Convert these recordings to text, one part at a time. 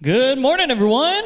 Good morning, everyone.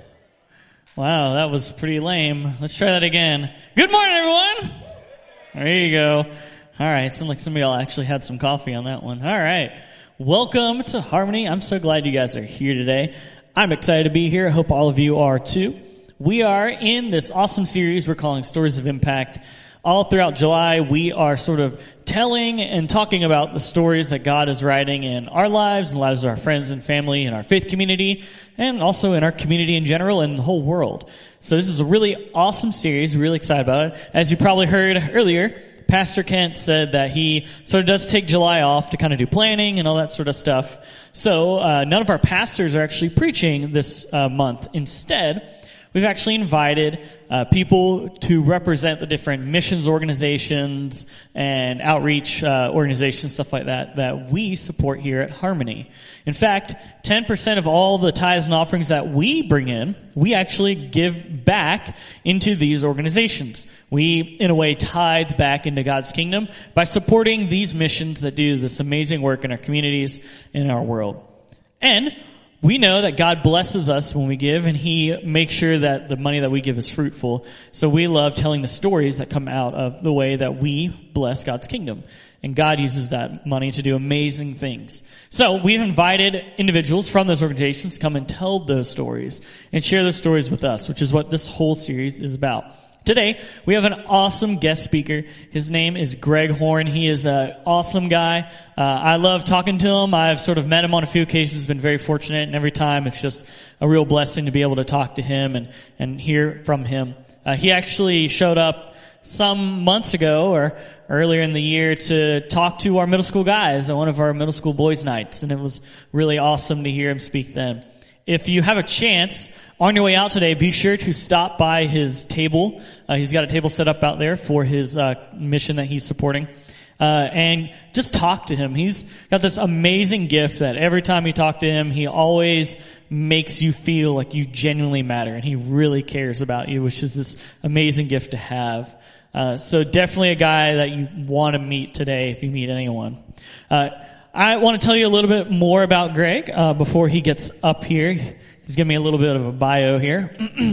Wow, that was pretty lame. Let's try that again. Good morning, everyone. There you go. All right, sounds like somebody actually had some coffee on that one. All right. Welcome to Harmony. I'm so glad you guys are here today. I'm excited to be here. I hope all of you are too. We are in this awesome series we're calling Stories of Impact. All throughout July, we are sort of telling and talking about the stories that God is writing in our lives and the lives of our friends and family and our faith community, and also in our community in general and the whole world. So this is a really awesome series. We're really excited about it. As you probably heard earlier, Pastor Kent said that he sort of does take July off to kind of do planning and all that sort of stuff. So none of our pastors are actually preaching this month. Instead, we've actually invited people to represent the different missions organizations and outreach organizations, stuff like that we support here at Harmony. In fact, 10% of all the tithes and offerings that we bring in, we actually give back into these organizations. We, in a way, tithe back into God's kingdom by supporting these missions that do this amazing work in our communities and in our world. And we know that God blesses us when we give, and He makes sure that the money that we give is fruitful. So we love telling the stories that come out of the way that we bless God's kingdom. And God uses that money to do amazing things. So we've invited individuals from those organizations to come and tell those stories and share those stories with us, which is what this whole series is about. Today, we have an awesome guest speaker. His name is Greg Horn. He is an awesome guy. I love talking to him. I've sort of met him on a few occasions, been very fortunate, and every time it's just a real blessing to be able to talk to him and hear from him. He actually showed up some months ago or earlier in the year to talk to our middle school guys at one of our middle school boys' nights, and it was really awesome to hear him speak then. If you have a chance, on your way out today, be sure to stop by his table. He's got a table set up out there for his mission that he's supporting. And just talk to him. He's got this amazing gift that every time you talk to him, he always makes you feel like you genuinely matter, and he really cares about you, which is this amazing gift to have. So definitely a guy that you want to meet today if you meet anyone. I want to tell you a little bit more about Greg before he gets up here. He's giving me a little bit of a bio here.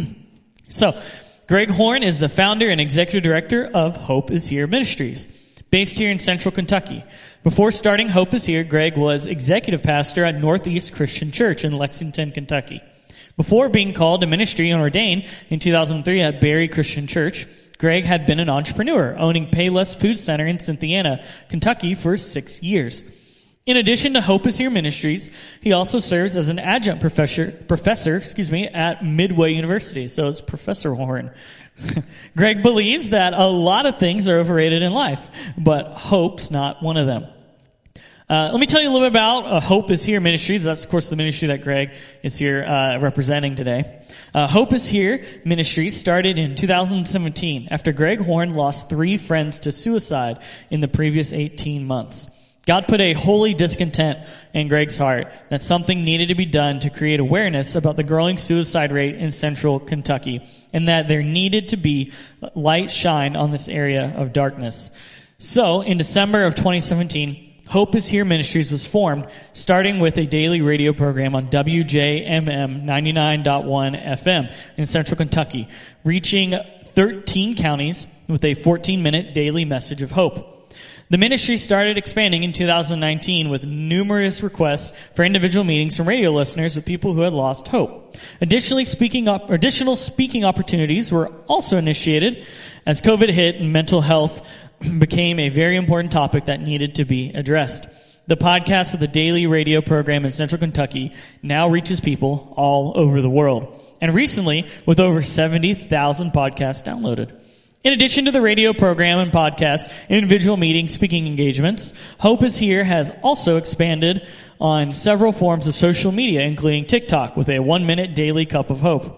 So, Greg Horn is the founder and executive director of Hope is Here Ministries, based here in Central Kentucky. Before starting Hope is Here, Greg was executive pastor at Northeast Christian Church in Lexington, Kentucky. Before being called to ministry and ordained in 2003 at Berry Christian Church, Greg had been an entrepreneur, owning Payless Food Center in Cynthiana, Kentucky for 6 years. In addition to Hope is Here Ministries, he also serves as an adjunct professor at Midway University. So it's Professor Horn. Greg believes that a lot of things are overrated in life, but hope's not one of them. Let me tell you a little bit about Hope is Here Ministries. That's, of course, the ministry that Greg is here representing today. Hope is Here Ministries started in 2017 after Greg Horn lost 3 friends to suicide in the previous 18 months. God put a holy discontent in Greg's heart that something needed to be done to create awareness about the growing suicide rate in central Kentucky, and that there needed to be light shined on this area of darkness. So, in December of 2017, Hope is Here Ministries was formed, starting with a daily radio program on WJMM 99.1 FM in central Kentucky, reaching 13 counties with a 14-minute daily message of hope. The ministry started expanding in 2019 with numerous requests for individual meetings from radio listeners with people who had lost hope. Additional speaking opportunities were also initiated as COVID hit and mental health became a very important topic that needed to be addressed. The podcast of the daily radio program in Central Kentucky now reaches people all over the world, and recently with over 70,000 podcasts downloaded. In addition to the radio program and podcast, individual meetings, speaking engagements, Hope is Here has also expanded on several forms of social media, including TikTok with a 1-minute daily cup of hope.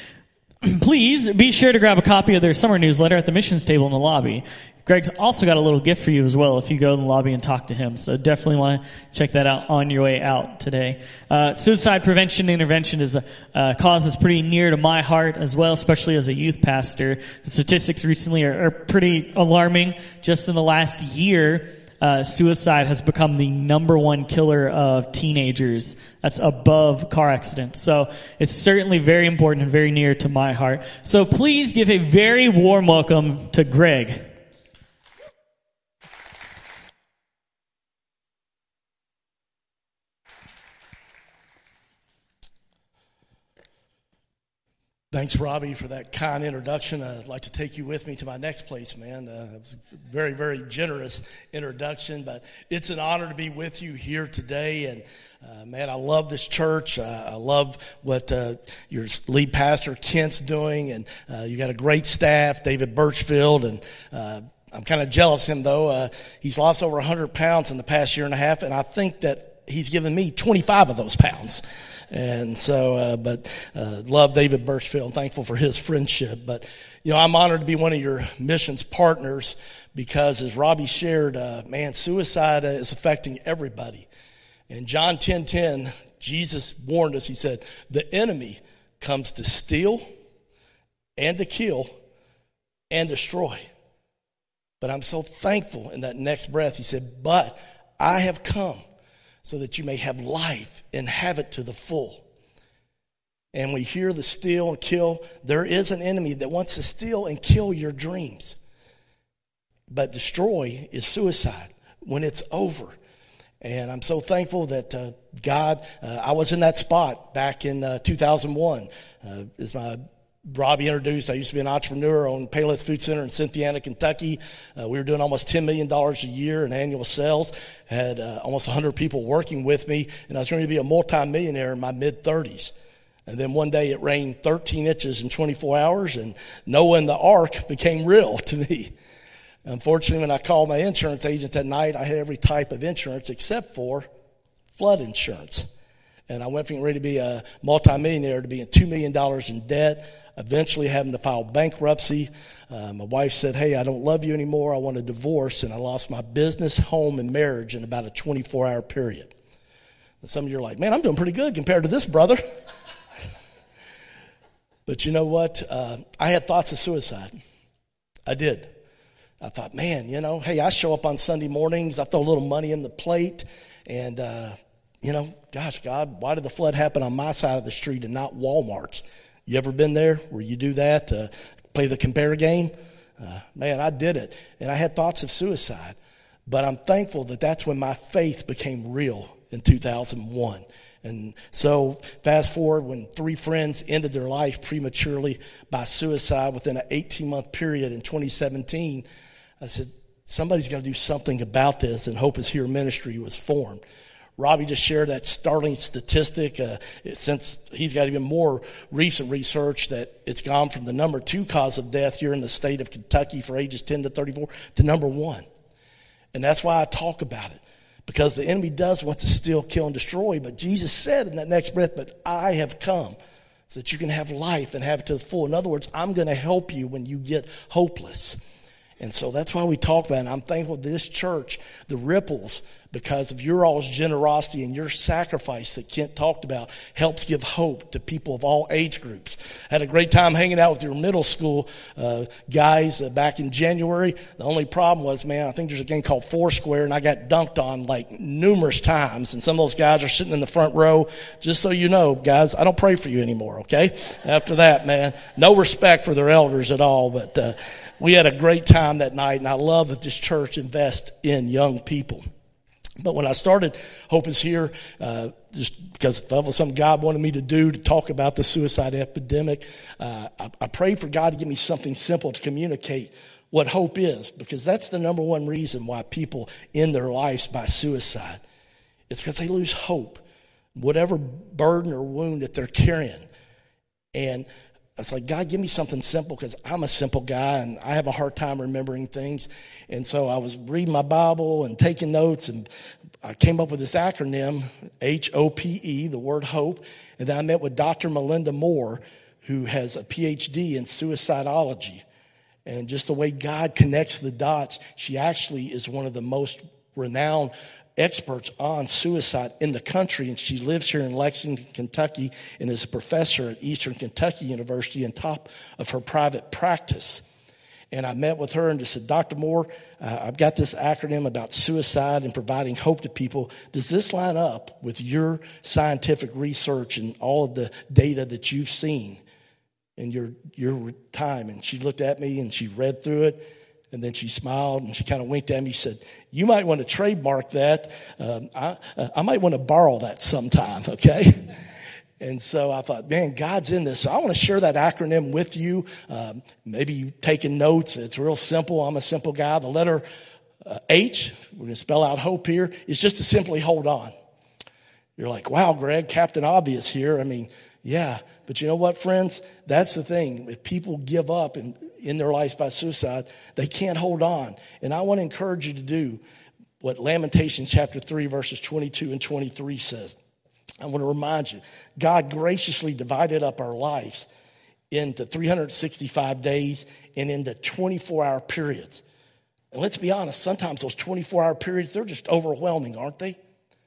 Please be sure to grab a copy of their summer newsletter at the missions table in the lobby. Greg's also got a little gift for you as well if you go in the lobby and talk to him. So definitely want to check that out on your way out today. Suicide prevention and intervention is a cause that's pretty near to my heart as well, especially as a youth pastor. The statistics recently are pretty alarming. Just in the last year, suicide has become the number one killer of teenagers. That's above car accidents. So it's certainly very important and very near to my heart. So please give a very warm welcome to Greg. Thanks, Robbie, for that kind introduction. I'd like to take you with me to my next place, man. It was a very, very generous introduction, but it's an honor to be with you here today. And, man, I love this church. I love what your lead pastor, Kent's, doing. And you got a great staff, David Birchfield. And I'm kind of jealous of him, though. He's lost over 100 pounds in the past year and a half, and I think that he's given me 25 of those pounds. And so, love David Birchfield. Thankful for his friendship. But, I'm honored to be one of your missions partners because, as Robbie shared, man, suicide is affecting everybody. In John 10:10, Jesus warned us. He said, the enemy comes to steal and to kill and destroy. But I'm so thankful in that next breath. He said, but I have come so that you may have life and have it to the full. And we hear the steal and kill. There is an enemy that wants to steal and kill your dreams. But destroy is suicide when it's over. And I'm so thankful that God, I was in that spot back in 2001. As my Robbie introduced, I used to be an entrepreneur on Payless Food Center in Cynthiana, Kentucky. We were doing almost $10 million a year in annual sales. Had almost 100 people working with me, and I was going to be a multimillionaire in my mid-30s. And then one day it rained 13 inches in 24 hours, and Noah and the ark became real to me. Unfortunately, when I called my insurance agent that night, I had every type of insurance except for flood insurance. And I went from ready to be a multimillionaire to being $2 million in debt, eventually having to file bankruptcy. My wife said, hey, I don't love you anymore. I want a divorce. And I lost my business, home, and marriage in about a 24-hour period. And some of you are like, man, I'm doing pretty good compared to this, brother. But you know what? I had thoughts of suicide. I did. I thought, man, hey, I show up on Sunday mornings. I throw a little money in the plate. And, gosh, God, why did the flood happen on my side of the street and not Walmart's? You ever been there where you do that, play the compare game? Man, I did it. And I had thoughts of suicide. But I'm thankful that that's when my faith became real in 2001. And so fast forward when 3 friends ended their life prematurely by suicide within an 18-month period in 2017, I said, somebody's got to do something about this, and Hope is Here Ministry was formed. Robbie just shared that startling statistic, since he's got even more recent research that it's gone from the number 2 cause of death here in the state of Kentucky for ages 10 to 34 to number 1. And that's why I talk about it, because the enemy does want to steal, kill, and destroy. But Jesus said in that next breath, but I have come so that you can have life and have it to the full. In other words, I'm going to help you when you get hopeless. And so that's why we talk about it. And I'm thankful this church, the ripples, because of your all's generosity and your sacrifice that Kent talked about, helps give hope to people of all age groups. I had a great time hanging out with your middle school guys back in January. The only problem was, man, I think there's a game called Foursquare, and I got dunked on like numerous times. And some of those guys are sitting in the front row. Just so you know, guys, I don't pray for you anymore, okay? After that, man, no respect for their elders at all. But we had a great time that night, and I love that this church invests in young people. But when I started Hope is Here, just because that was something God wanted me to do, to talk about the suicide epidemic, I prayed for God to give me something simple to communicate what hope is, because that's the number one reason why people end their lives by suicide. It's because they lose hope, whatever burden or wound that they're carrying. And it's like, God, give me something simple, because I'm a simple guy and I have a hard time remembering things. And so I was reading my Bible and taking notes, and I came up with this acronym, HOPE, the word hope. And then I met with Dr. Melinda Moore, who has a PhD in suicidology. And just the way God connects the dots, she actually is one of the most renowned experts on suicide in the country, and she lives here in Lexington, Kentucky, and is a professor at Eastern Kentucky University on top of her private practice. And I met with her and just said, Dr. Moore, I've got this acronym about suicide and providing hope to people. Does this line up with your scientific research and all of the data that you've seen in your time? And she looked at me and she read through it. And then she smiled and she kind of winked at me. She said, you might want to trademark that. I might want to borrow that sometime, okay? And so I thought, man, God's in this. So I want to share that acronym with you. Maybe you taking notes. It's real simple. I'm a simple guy. The letter H, we're going to spell out hope here, is just to simply hold on. You're like, wow, Greg, Captain Obvious here. I mean, yeah. But you know what, friends? That's the thing. If people give up in their lives by suicide, they can't hold on. And I want to encourage you to do what Lamentations chapter 3, verses 22 and 23 says. I want to remind you, God graciously divided up our lives into 365 days and into 24-hour periods. And let's be honest, sometimes those 24-hour periods, they're just overwhelming, aren't they?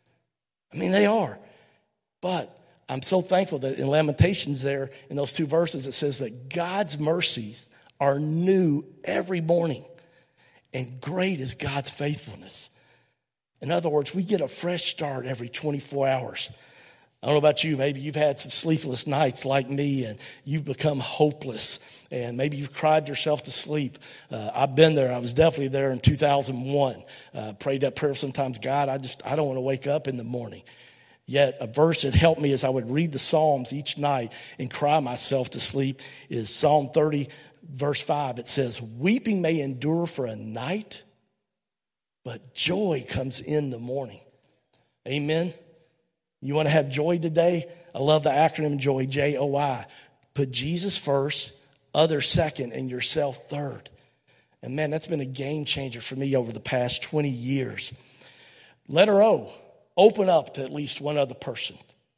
I mean, they are. But I'm so thankful that in Lamentations there, in those two verses, it says that God's mercies are new every morning. And great is God's faithfulness. In other words, we get a fresh start every 24 hours. I don't know about you. Maybe you've had some sleepless nights like me and you've become hopeless. And maybe you've cried yourself to sleep. I've been there. I was definitely there in 2001. Prayed that prayer sometimes, God, I don't want to wake up in the morning. Yet a verse that helped me as I would read the Psalms each night and cry myself to sleep is Psalm 30, verse 5. It says, weeping may endure for a night, but joy comes in the morning. Amen. You want to have joy today? I love the acronym JOY, J-O-Y. Put Jesus first, others second, and yourself third. And man, that's been a game changer for me over the past 20 years. Letter O, open up to at least one other person.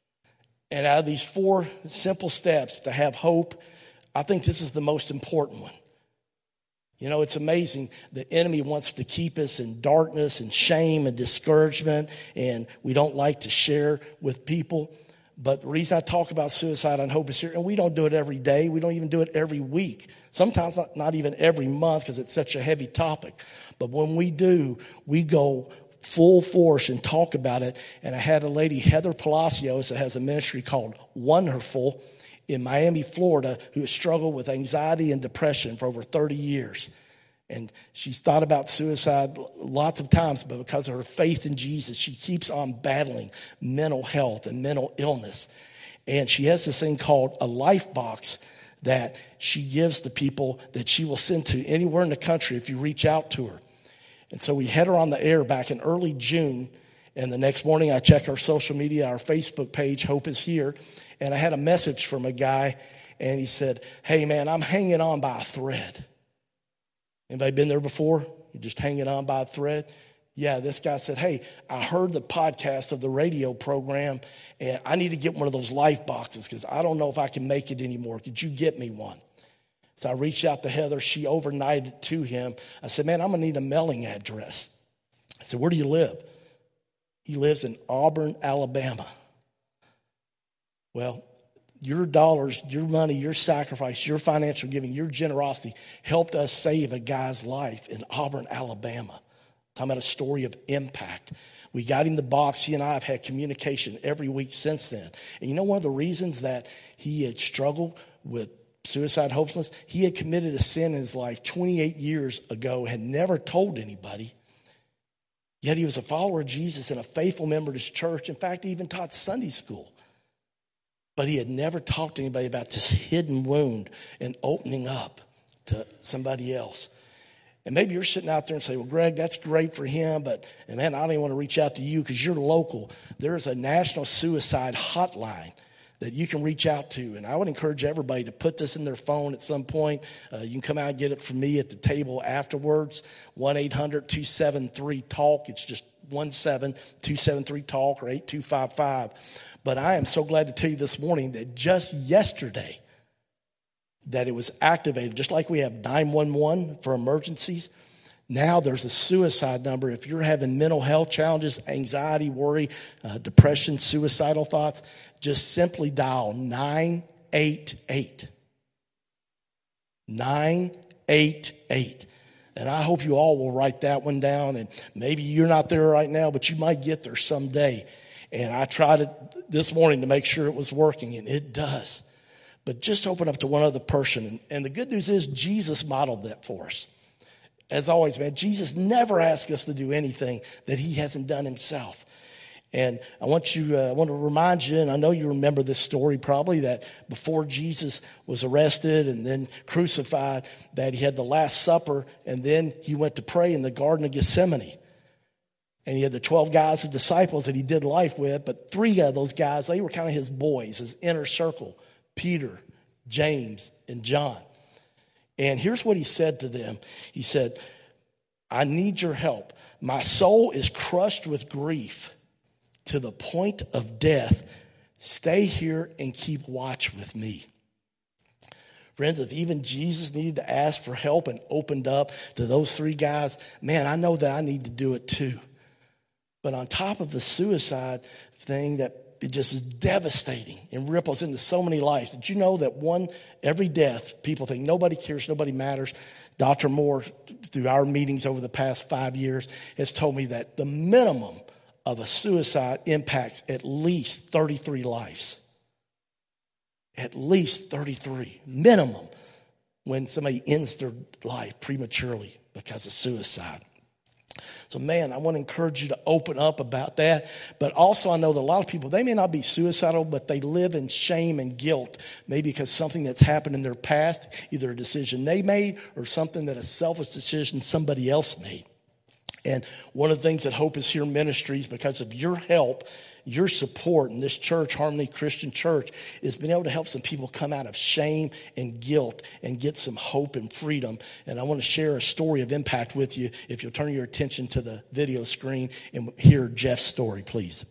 And out of these 4 simple steps to have hope, I think this is the most important one. You know, it's amazing. The enemy wants to keep us in darkness and shame and discouragement, and we don't like to share with people. But the reason I talk about suicide and hope is here, and we don't do it every day. We don't even do it every week. Sometimes not even every month because it's such a heavy topic. But when we do, we go full force and talk about it. And I had a lady, Heather Palacios, that has a ministry called Wonderful in Miami, Florida, who has struggled with anxiety and depression for over 30 years. And she's thought about suicide lots of times, but because of her faith in Jesus, she keeps on battling mental health and mental illness. And she has this thing called a life box that she gives to people that she will send to anywhere in the country if you reach out to her. And so we had her on the air back in early June. And the next morning I checked our social media, our Facebook page, Hope is Here. And I had a message from a guy, and he said, hey, man, I'm hanging on by a thread. Anybody been there before? You're just hanging on by a thread? Yeah, this guy said, hey, I heard the podcast of the radio program, and I need to get one of those life boxes because I don't know if I can make it anymore. Could you get me one? So I reached out to Heather. She overnighted it to him. I said, man, I'm going to need a mailing address. I said, where do you live? He lives in Auburn, Alabama. Well, your dollars, your money, your sacrifice, your financial giving, your generosity helped us save a guy's life in Auburn, Alabama. Talking about a story of impact. We got him the box. He and I have had communication every week since then. And you know one of the reasons that he had struggled with suicide, hopelessness? He had committed a sin in his life 28 years ago, had never told anybody. Yet he was a follower of Jesus and a faithful member of his church. In fact, he even taught Sunday school. But he had never talked to anybody about this hidden wound and opening up to somebody else. And maybe you're sitting out there and say, well, Greg, that's great for him, but man, I don't even want to reach out to you because you're local. There is a national suicide hotline that you can reach out to. And I would encourage everybody to put this in their phone at some point. You can come out and get it from me at the table afterwards. 1-800-273-TALK. It's just 1-7-273-TALK or 8255. But I am so glad to tell you this morning that just yesterday that it was activated. Just like we have 911 for emergencies, now there's a suicide number. If you're having mental health challenges, anxiety, worry, depression, suicidal thoughts, just simply dial 988. 988. 888. And I hope you all will write that one down. And maybe you're not there right now, but you might get there someday. And I tried it this morning to make sure it was working, and it does. But just open up to one other person. And the good news is Jesus modeled that for us. As always, man, Jesus never asked us to do anything that he hasn't done himself. And I want to remind you, and I know you remember this story probably, that before Jesus was arrested and then crucified, that he had the Last Supper, and then he went to pray in the Garden of Gethsemane. And he had the 12 guys, the disciples that he did life with, but 3 of those guys, they were kind of his boys, his inner circle, Peter, James, and John. And here's what he said to them. He said, I need your help. My soul is crushed with grief to the point of death. Stay here and keep watch with me. Friends, if even Jesus needed to ask for help and opened up to those 3 guys, man, I know that I need to do it too. But on top of the suicide thing, that it just is devastating and ripples into so many lives. Did you know that every death, people think nobody cares, nobody matters. Dr. Moore, through our meetings over the past 5 years, has told me that the minimum of a suicide impacts at least 33 lives. At least 33, minimum, when somebody ends their life prematurely because of suicide. So, man, I want to encourage you to open up about that. But also I know that a lot of people, they may not be suicidal, but they live in shame and guilt, maybe because something that's happened in their past, either a decision they made or something that a selfish decision somebody else made. And one of the things that Hope is Here Ministries, because of your help, your support in this church, Harmony Christian Church, is being able to help some people come out of shame and guilt and get some hope and freedom. And I want to share a story of impact with you. If you'll turn your attention to the video screen and hear Jeff's story, please.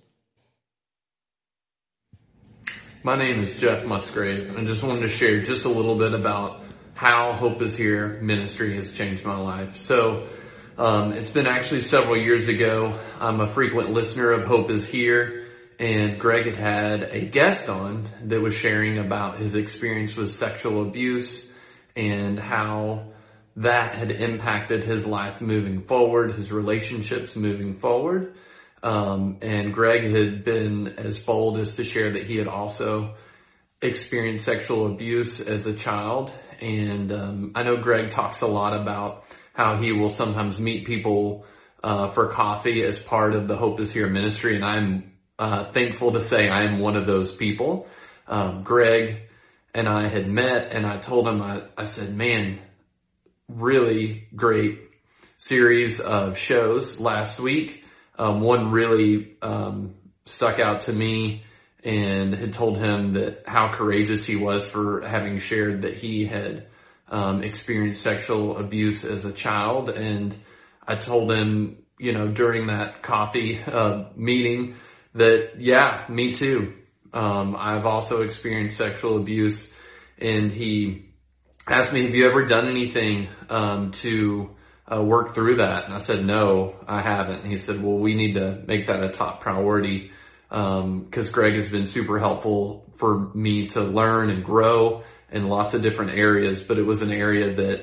My name is Jeff Musgrave, and I just wanted to share just a little bit about how Hope is Here Ministry has changed my life. So, it's been actually several years ago. I'm a frequent listener of Hope is Here, and Greg had a guest on that was sharing about his experience with sexual abuse and how that had impacted his life moving forward, his relationships moving forward. And Greg had been as bold as to share that he had also experienced sexual abuse as a child. And I know Greg talks a lot about how he will sometimes meet people for coffee as part of the Hope is Here ministry. And I'm thankful to say I am one of those people. Greg and I had met, and I told him, I said, man, really great series of shows last week. One really stuck out to me, and had told him that how courageous he was for having shared that he had experienced sexual abuse as a child. And I told him, during that coffee meeting that, yeah, me too. I've also experienced sexual abuse. And he asked me, have you ever done anything to work through that? And I said, no, I haven't. And he said, well, we need to make that a top priority, because Greg has been super helpful for me to learn and grow in lots of different areas, but it was an area that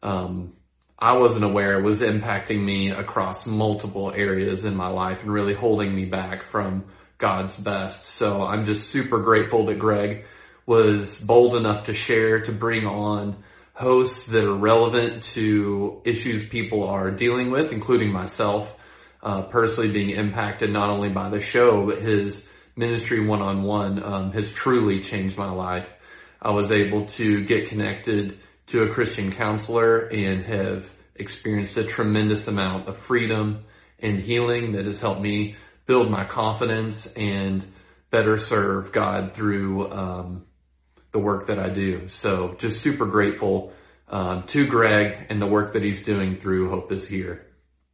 I wasn't aware was impacting me across multiple areas in my life and really holding me back from God's best. So I'm just super grateful that Greg was bold enough to share, to bring on hosts that are relevant to issues people are dealing with, including myself, personally being impacted not only by the show, but his ministry one-on-one has truly changed my life. I was able to get connected to a Christian counselor and have experienced a tremendous amount of freedom and healing that has helped me build my confidence and better serve God through the work that I do. So just super grateful to Greg and the work that he's doing through Hope is Here.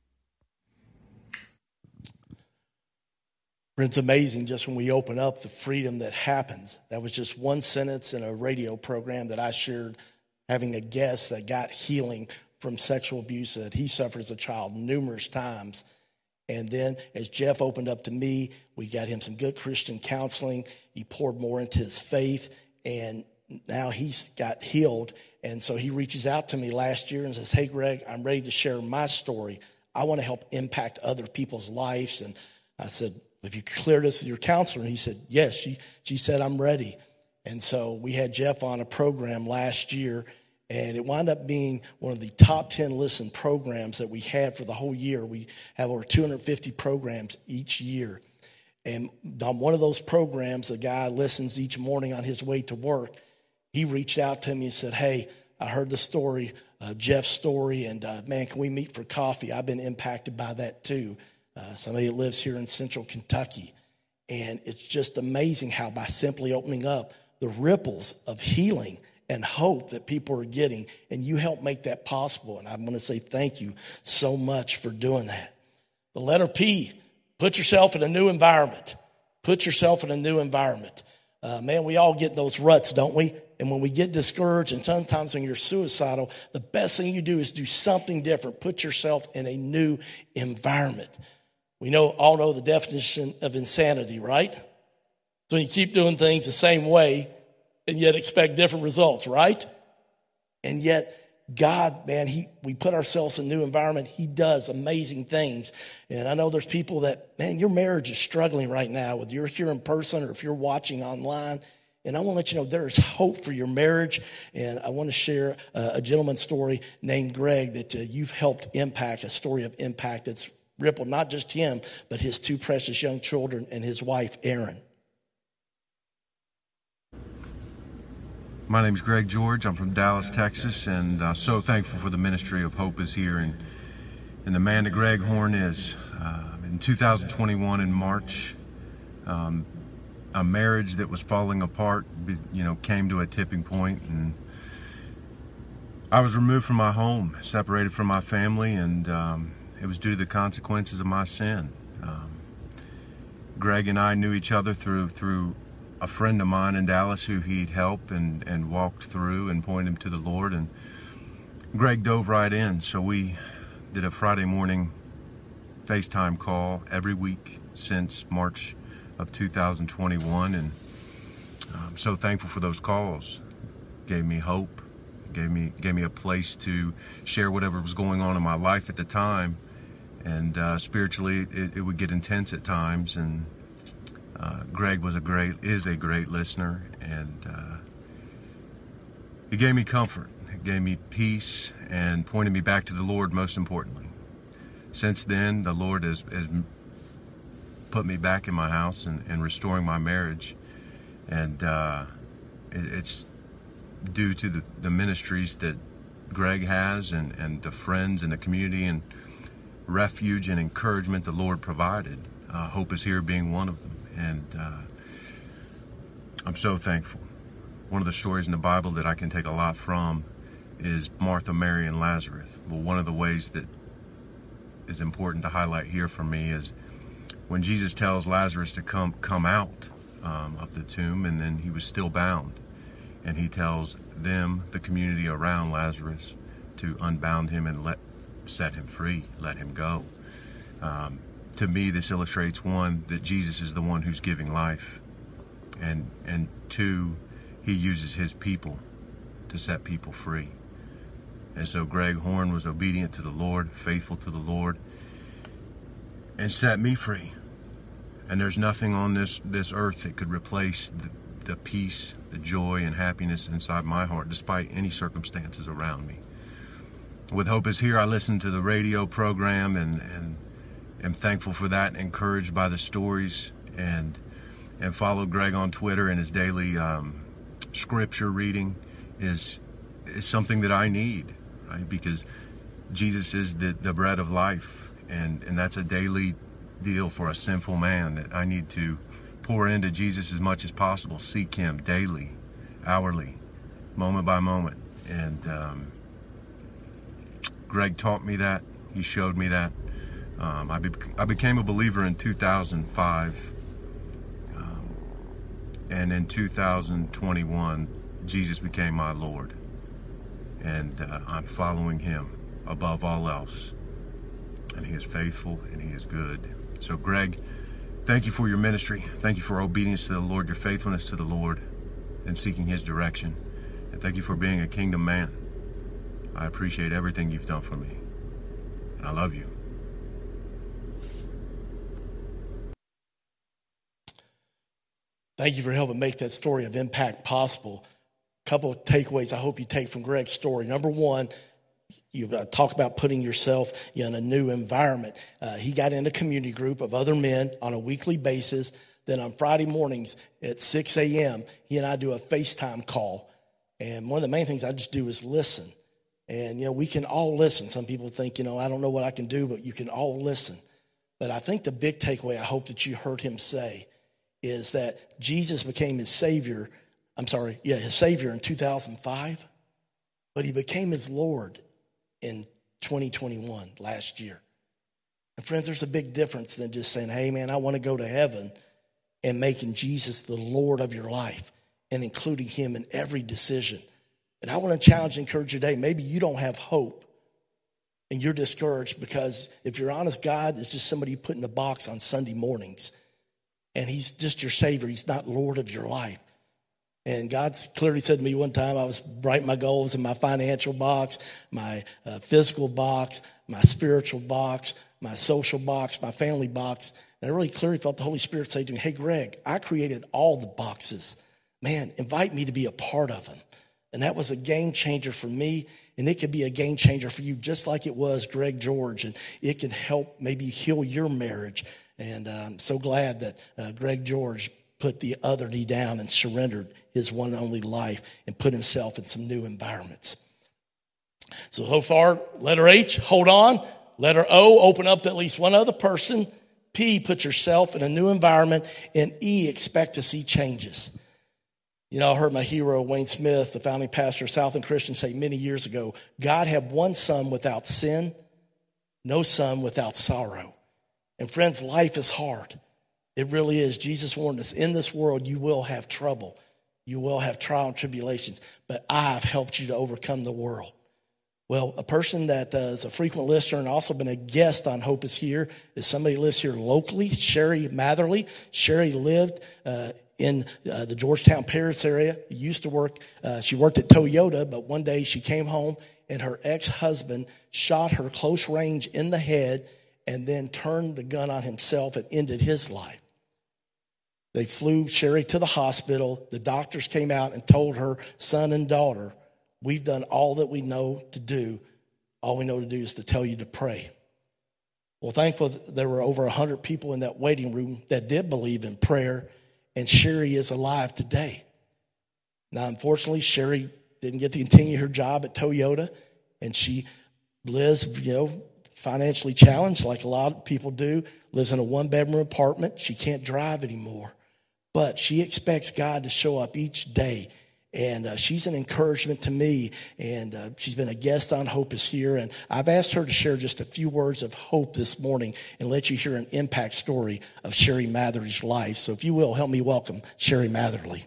It's amazing just when we open up the freedom that happens. That was just one sentence in a radio program that I shared, having a guest that got healing from sexual abuse that he suffered as a child numerous times. And then as Jeff opened up to me, we got him some good Christian counseling. He poured more into his faith. And now he's got healed. And so he reaches out to me last year and says, hey, Greg, I'm ready to share my story. I want to help impact other people's lives. And I said, have you cleared this with your counselor? And he said, yes. She said, I'm ready. And so we had Jeff on a program last year, and it wound up being one of the top 10 listened programs that we had for the whole year. We have over 250 programs each year. And on one of those programs, a guy listens each morning on his way to work. He reached out to me and said, hey, I heard the story, Jeff's story, and man, can we meet for coffee? I've been impacted by that too. Somebody that lives here in central Kentucky. And it's just amazing how by simply opening up, the ripples of healing and hope that people are getting, and you help make that possible. And I'm going to say thank you so much for doing that. The letter P, put yourself in a new environment. Put yourself in a new environment. Man, we all get in those ruts, don't we? And when we get discouraged, and sometimes when you're suicidal, the best thing you do is do something different. Put yourself in a new environment. We all know the definition of insanity, right? So you keep doing things the same way and yet expect different results, right? And yet God, man, we put ourselves in a new environment. He does amazing things. And I know there's people that, man, your marriage is struggling right now, whether you're here in person or if you're watching online. And I want to let you know there is hope for your marriage. And I want to share a gentleman's story named Greg that you've helped impact, a story of impact that's rippled not just him, but his two precious young children and his wife, Erin. My name is Greg George. I'm from Dallas, Texas, and so thankful for the ministry of Hope is Here and the man that Greg Horn is. In 2021 in March, a marriage that was falling apart, came to a tipping point, and I was removed from my home, separated from my family, and it was due to the consequences of my sin. Greg and I knew each other through a friend of mine in Dallas who he'd helped and walked through and pointed him to the Lord. And Greg dove right in. So we did a Friday morning FaceTime call every week since March of 2021. And I'm so thankful for those calls. Gave me hope, gave me a place to share whatever was going on in my life at the time. And spiritually, it would get intense at times. And Greg is a great listener, and he gave me comfort, it gave me peace, and pointed me back to the Lord most importantly. Since then, the Lord has put me back in my house and restoring my marriage, and it's due to the ministries that Greg has and the friends and the community and refuge and encouragement the Lord provided. Hope is Here being one of them. And I'm so thankful. One of the stories in the Bible that I can take a lot from is Martha, Mary, and Lazarus. Well, one of the ways that is important to highlight here for me is when Jesus tells Lazarus to come out of the tomb, and then he was still bound. And he tells them, the community around Lazarus, to unbound him and set him free, let him go. To me, this illustrates, one, that Jesus is the one who's giving life, and two, he uses his people to set people free. And so Greg Horn was obedient to the Lord, faithful to the Lord, and set me free. And there's nothing on this earth that could replace the peace, the joy, and happiness inside my heart, despite any circumstances around me. With Hope is Here, I listen to the radio program and am thankful for that, encouraged by the stories, and follow Greg on Twitter, and his daily scripture reading is something that I need, right? Because Jesus is the bread of life, and that's a daily deal for a sinful man, that I need to pour into Jesus as much as possible, seek him daily, hourly, moment by moment. And Greg taught me that. He showed me that. I became a believer in 2005, and in 2021, Jesus became my Lord, and I'm following him above all else, and he is faithful and he is good. So Greg, thank you for your ministry. Thank you for obedience to the Lord, your faithfulness to the Lord, and seeking his direction. And thank you for being a kingdom man. I appreciate everything you've done for me. And I love you. Thank you for helping make that story of impact possible. A couple of takeaways I hope you take from Greg's story. Number one, you talk about putting yourself in a new environment. He got in a community group of other men on a weekly basis. Then on Friday mornings at 6 a.m., he and I do a FaceTime call. And one of the main things I just do is listen. And, we can all listen. Some people think, I don't know what I can do, but you can all listen. But I think the big takeaway I hope that you heard him say is that Jesus became his Savior. His Savior in 2005, but he became his Lord in 2021, last year. And friends, there's a big difference than just saying, hey man, I want to go to heaven, and making Jesus the Lord of your life and including him in every decision. And I want to challenge and encourage you today. Maybe you don't have hope and you're discouraged because if you're honest, God is just somebody you put in the box on Sunday mornings. And he's just your Savior. He's not Lord of your life. And God clearly said to me one time, I was writing my goals in my financial box, my physical box, my spiritual box, my social box, my family box. And I really clearly felt the Holy Spirit say to me, hey, Greg, I created all the boxes. Man, invite me to be a part of them. And that was a game changer for me. And it could be a game changer for you, just like it was Greg George. And it can help maybe heal your marriage. And I'm so glad that Greg George put the other knee down and surrendered his one and only life and put himself in some new environments. So far, letter H, hold on. Letter O, open up to at least one other person. P, put yourself in a new environment. And E, expect to see changes. I heard my hero, Wayne Smith, the founding pastor of Southland Christian, say many years ago, God had one son without sin, no son without sorrow. And friends, life is hard. It really is. Jesus warned us, in this world you will have trouble. You will have trial and tribulations, but I've helped you to overcome the world. Well, a person that is a frequent listener and also been a guest on Hope is Here is somebody who lives here locally, Sherry Matherly. Sherry lived in the Georgetown, Paris area. Used to work, she worked at Toyota, but one day she came home and her ex-husband shot her close range in the head and then turned the gun on himself and ended his life. They flew Sherry to the hospital. The doctors came out and told her son and daughter, we've done all that we know to do. All we know to do is to tell you to pray. Well, thankfully, there were over 100 people in that waiting room that did believe in prayer, and Sherry is alive today. Now, unfortunately, Sherry didn't get to continue her job at Toyota, and she lives, financially challenged like a lot of people do, lives in a one-bedroom apartment. She can't drive anymore, but she expects God to show up each day. And she's an encouragement to me, and she's been a guest on Hope is Here. And I've asked her to share just a few words of hope this morning and let you hear an impact story of Sherry Matherly's life. So if you will, help me welcome Sherry Matherly.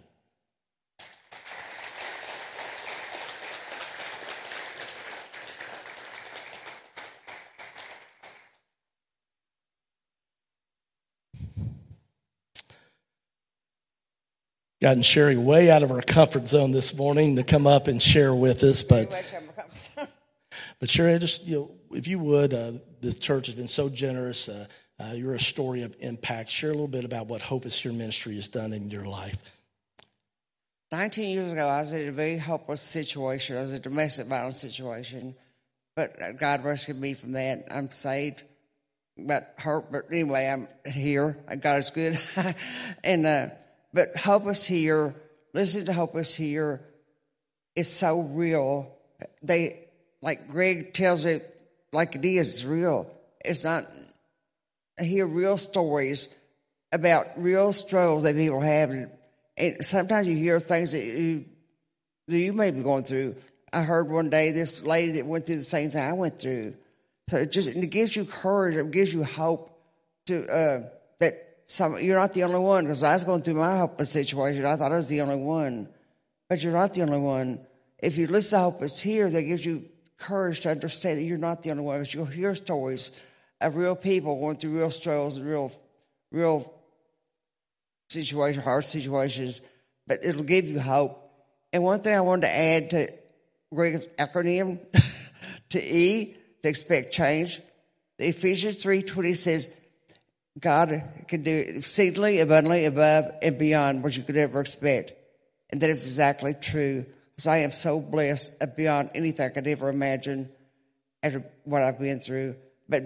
Gotten Sherry way out of her comfort zone this morning to come up and share with us. But Sherry, just, if you would, this church has been so generous. You're a story of impact. Share a little bit about what Hope is Here ministry has done in your life. 19 years ago, I was in a very hopeless situation. I was in a domestic violence situation. But God rescued me from that. I'm saved. But anyway, I'm here. God is good. But Hope is Here, listen to Hope is Here, is so real. Like Greg tells it like it is, it's real. It's not, I hear real stories about real struggles that people have. And sometimes you hear things that you may be going through. I heard one day this lady that went through the same thing I went through. So it gives you courage, it gives you hope to that you're not the only one, because I was going through my hopeless situation. I thought I was the only one. But you're not the only one. If you listen to Hope is Here, that gives you courage to understand that you're not the only one, because you'll hear stories of real people going through real struggles and real situations, hard situations. but it'll give you hope. And one thing I wanted to add to Greg's acronym, to E, to expect change. The Ephesians 3:20 says, God can do exceedingly, abundantly, above and beyond what you could ever expect. And that is exactly true. Because I am so blessed beyond anything I could ever imagine after what I've been through. But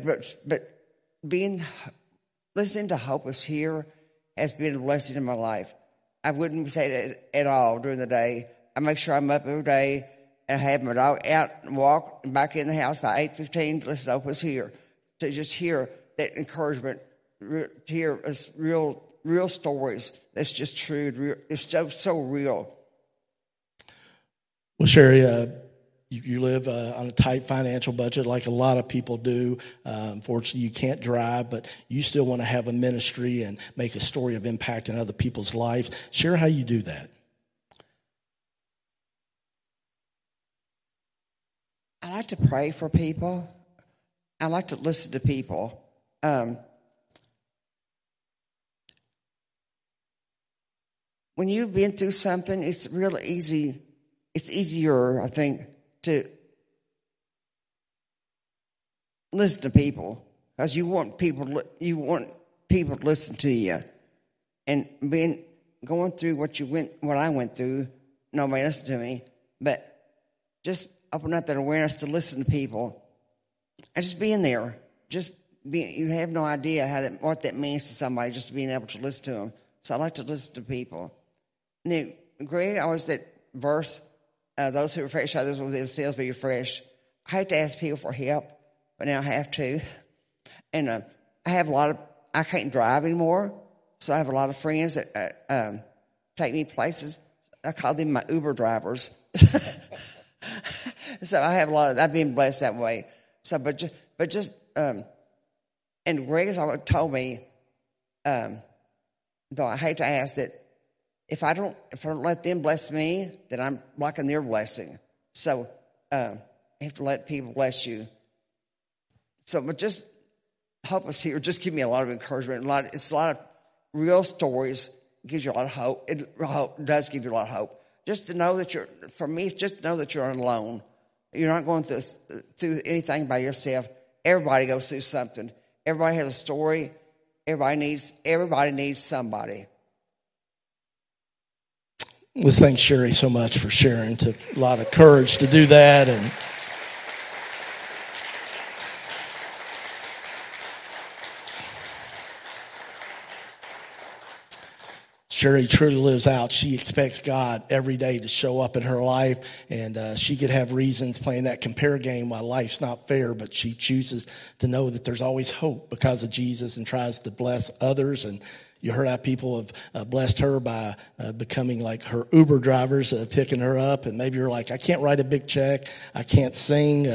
listening to Hope Is Here has been a blessing in my life. I wouldn't say that at all during the day. I make sure I'm up every day and I have my dog out and walk and back in the house by 8:15 to listen to Hope Is Here. To just hear that encouragement, to hear real stories. That's just true. It's so real. Well, Sherry, you live on a tight financial budget like a lot of people do. Unfortunately, you can't drive, but you still want to have a ministry and make a story of impact in other people's lives. Share how you do that. I like to pray for people. I like to listen to people. When you've been through something, it's real easy. It's easier, I think, to listen to people because you want people to listen to you. And going through what I went through, nobody listened to me, but just open up that awareness to listen to people. And just being there, you have no idea what that means to somebody, just being able to listen to them. So I like to listen to people. And then, Greg, always that verse, those who refresh others will themselves be refreshed. I hate to ask people for help, but now I have to. And I have I can't drive anymore, so I have a lot of friends that take me places. I call them my Uber drivers. So I have I've been blessed that way. So, and Greg has always told me, though I hate to ask that, if I don't let them bless me, then I'm blocking their blessing. So, you have to let people bless you. So, but just Hope Is Here. Just give me a lot of encouragement. It's a lot of real stories. It gives you a lot of hope. It does give you a lot of hope. Just to know that for me, it's just to know that you're alone. You're not going through anything by yourself. Everybody goes through something. Everybody has a story. Everybody needs somebody. Let's thank Sherry so much for sharing. It took a lot of courage to do that. And Sherry truly lives out. She expects God every day to show up in her life, and she could have reasons playing that compare game why life's not fair, but she chooses to know that there's always hope because of Jesus and tries to bless others. And you heard how people have blessed her by becoming like her Uber drivers, picking her up. And maybe you're like, I can't write a big check. I can't sing.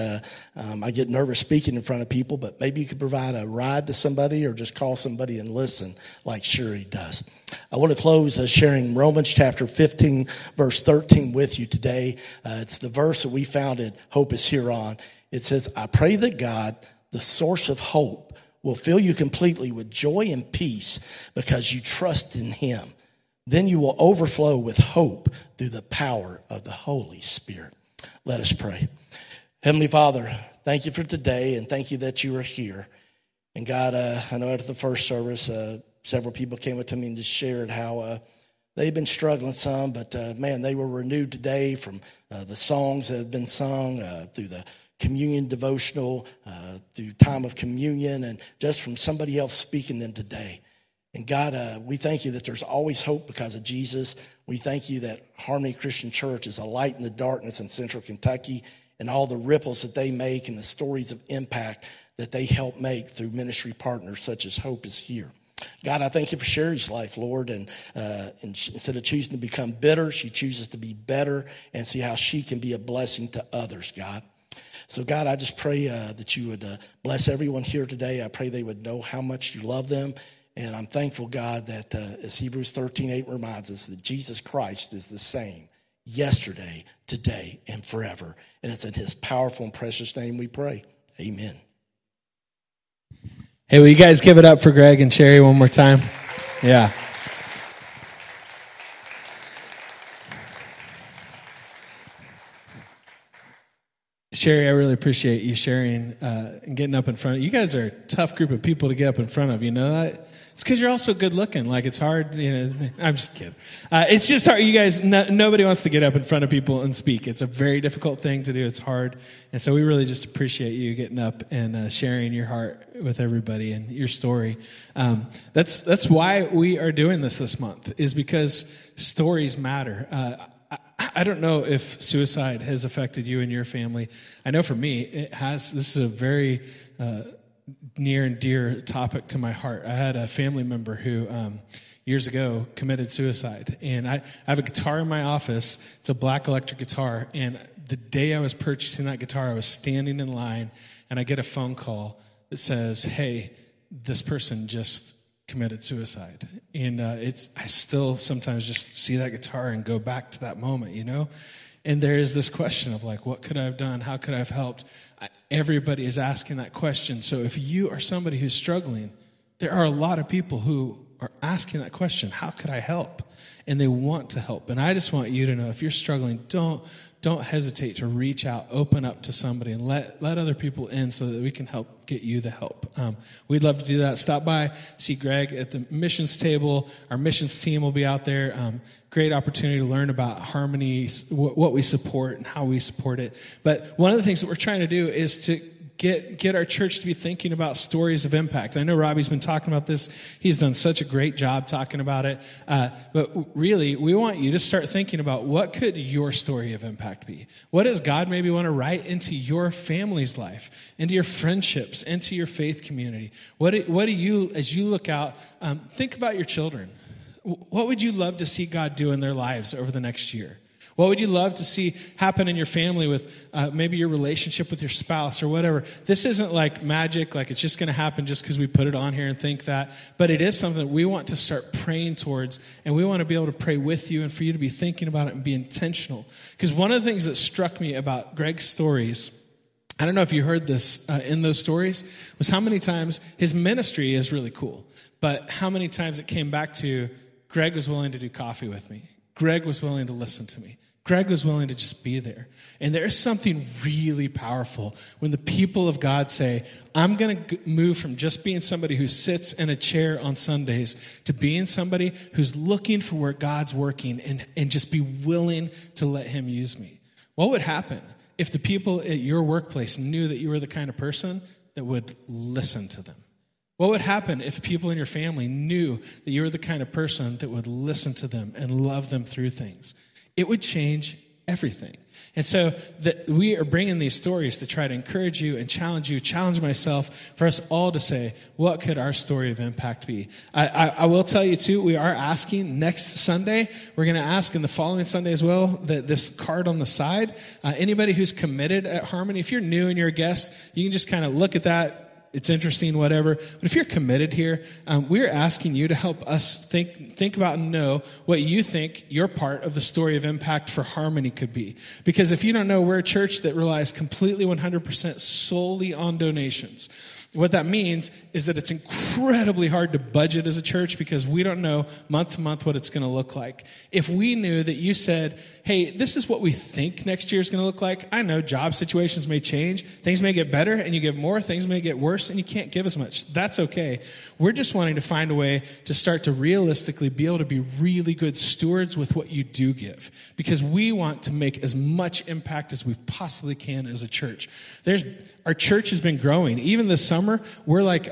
I get nervous speaking in front of people. But maybe you could provide a ride to somebody or just call somebody and listen like Sherry does. I want to close sharing Romans chapter 15, verse 13 with you today. It's the verse that we founded Hope Is Here on. It says, I pray that God, the source of hope, will fill you completely with joy and peace because you trust in him. Then you will overflow with hope through the power of the Holy Spirit. Let us pray. Heavenly Father, thank you for today and thank you that you are here. And God, I know after the first service, several people came up to me and just shared how they've been struggling some, but man, they were renewed today from the songs that have been sung through the communion devotional, through time of communion, and just from somebody else speaking them today. And God, we thank you that there's always hope because of Jesus. We thank you that Harmony Christian Church is a light in the darkness in Central Kentucky, and all the ripples that they make and the stories of impact that they help make through ministry partners such as Hope Is Here. God, I thank you for Sherry's life, Lord, and instead of choosing to become bitter, she chooses to be better and see how she can be a blessing to others, God. So, God, I just pray that you would bless everyone here today. I pray they would know how much you love them. And I'm thankful, God, that as Hebrews 13:8 reminds us, that Jesus Christ is the same yesterday, today, and forever. And it's in his powerful and precious name we pray. Amen. Hey, will you guys give it up for Greg and Sherry one more time? Yeah. Sherry, I really appreciate you sharing and getting up in front of you. Guys are a tough group of people to get up in front of, you know that? It's because you're all so good looking. Like, it's hard, you know. I'm just kidding. It's just hard. You guys, nobody wants to get up in front of people and speak. It's a very difficult thing to do. It's hard. And so we really just appreciate you getting up and sharing your heart with everybody and your story. That's why we are doing this month, is because stories matter. I don't know if suicide has affected you and your family. I know for me, it has. This is a very near and dear topic to my heart. I had a family member who years ago committed suicide, and I have a guitar in my office. It's a black electric guitar, and the day I was purchasing that guitar, I was standing in line, and I get a phone call that says, "Hey, this person just committed suicide." And I still sometimes just see that guitar and go back to that moment, you know? And there is this question of like, what could I have done? How could I have helped? Everybody is asking that question. So if you are somebody who's struggling, there are a lot of people who are asking that question. How could I help? And they want to help. And I just want you to know, if you're struggling, don't hesitate to reach out, open up to somebody, and let other people in so that we can help get you the help. We'd love to do that. Stop by, see Greg at the missions table. Our missions team will be out there. Great opportunity to learn about Harmony, what we support and how we support it. But one of the things that we're trying to do is to get our church to be thinking about stories of impact. I know Robbie's been talking about this. He's done such a great job talking about it. But really, we want you to start thinking about, what could your story of impact be? What does God maybe want to write into your family's life, into your friendships, into your faith community? What do you, as you look out, think about your children. What would you love to see God do in their lives over the next year? What would you love to see happen in your family with maybe your relationship with your spouse or whatever? This isn't like magic, like it's just going to happen just because we put it on here and think that. But it is something that we want to start praying towards, and we want to be able to pray with you and for you to be thinking about it and be intentional. Because one of the things that struck me about Greg's stories, I don't know if you heard this in those stories, was how many times his ministry is really cool, but how many times it came back to, Greg was willing to do coffee with me. Greg was willing to listen to me. Greg was willing to just be there. And there is something really powerful when the people of God say, I'm going to move from just being somebody who sits in a chair on Sundays to being somebody who's looking for where God's working and just be willing to let him use me. What would happen if the people at your workplace knew that you were the kind of person that would listen to them? What would happen if people in your family knew that you were the kind of person that would listen to them and love them through things? It would change everything. And so we are bringing these stories to try to encourage you and challenge myself, for us all to say, what could our story of impact be? I will tell you too, we are asking next Sunday, we're going to ask in the following Sunday as well, that this card on the side, anybody who's committed at Harmony, if you're new and you're a guest, you can just kind of look at that. It's interesting, whatever. But if you're committed here, we're asking you to help us think about and know what you think your part of the story of impact for Harmony could be. Because if you don't know, we're a church that relies completely 100% solely on donations. What that means is that it's incredibly hard to budget as a church because we don't know month to month what it's going to look like. If we knew that you said, hey, this is what we think next year is going to look like. I know job situations may change. Things may get better and you give more. Things may get worse and you can't give as much. That's okay. We're just wanting to find a way to start to realistically be able to be really good stewards with what you do give. Because we want to make as much impact as we possibly can as a church. Our church has been growing. Even this summer, we're like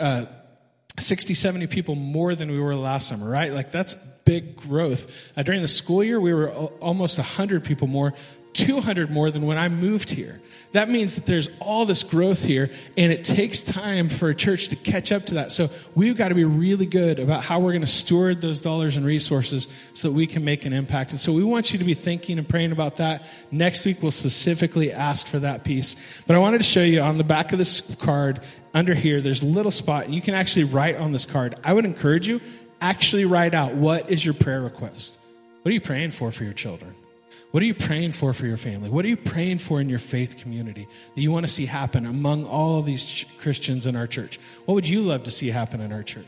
60, 70 people more than we were last summer, right? Like that's big growth. During the school year, we were almost 100 people more, 200 more than when I moved here. That means that there's all this growth here, and it takes time for a church to catch up to that. So we've got to be really good about how we're going to steward those dollars and resources so that we can make an impact. And so we want you to be thinking and praying about that. Next week, we'll specifically ask for that piece. But I wanted to show you on the back of this card, under here, there's a little spot, and you can actually write on this card. I would encourage you, actually write out, what is your prayer request? What are you praying for your children? What are you praying for your family? What are you praying for in your faith community that you want to see happen among all of these Christians in our church? What would you love to see happen in our church?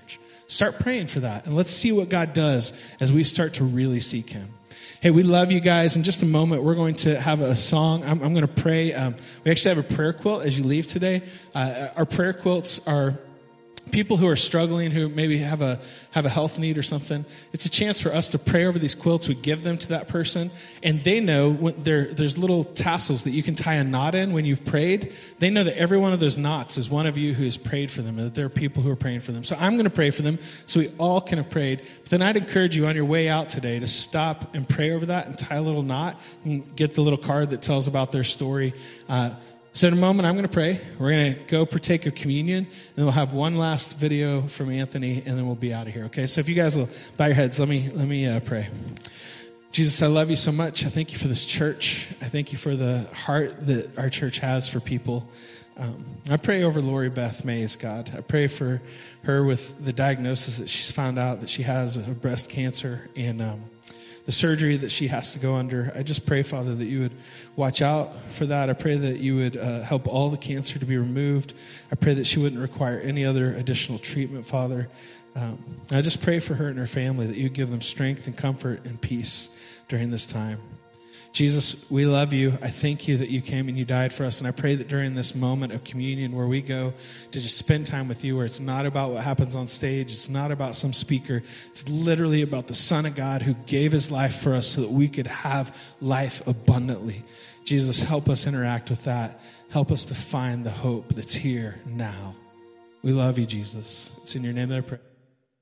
Start praying for that. And let's see what God does as we start to really seek him. Hey, we love you guys. In just a moment, we're going to have a song. I'm going to pray. We actually have a prayer quilt as you leave today. Our prayer quilts are people who are struggling, who maybe have a health need or something. It's a chance for us to pray over these quilts. We give them to that person, and they know when there's little tassels that you can tie a knot in when you've prayed. They know that every one of those knots is one of you who has prayed for them, and that there are people who are praying for them. So I'm going to pray for them so we all can have prayed. But then I'd encourage you on your way out today to stop and pray over that and tie a little knot and get the little card that tells about their story. So in a moment, I'm going to pray. We're going to go partake of communion, and we'll have one last video from Anthony, and then we'll be out of here. Okay? So if you guys will bow your heads, let me pray. Jesus, I love you so much. I thank you for this church. I thank you for the heart that our church has for people. I pray over Lori Beth Mays, God. I pray for her with the diagnosis that she's found out that she has of breast cancer, and the surgery that she has to go under. I just pray, Father, that you would watch out for that. I pray that you would help all the cancer to be removed. I pray that she wouldn't require any other additional treatment, Father. I just pray for her and her family that you give them strength and comfort and peace during this time. Jesus, we love you. I thank you that you came and you died for us. And I pray that during this moment of communion where we go to just spend time with you, where it's not about what happens on stage, it's not about some speaker, it's literally about the Son of God who gave his life for us so that we could have life abundantly. Jesus, help us interact with that. Help us to find the hope that's here now. We love you, Jesus. It's in your name that I pray.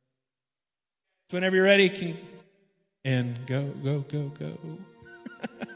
Whenever you're ready, and go.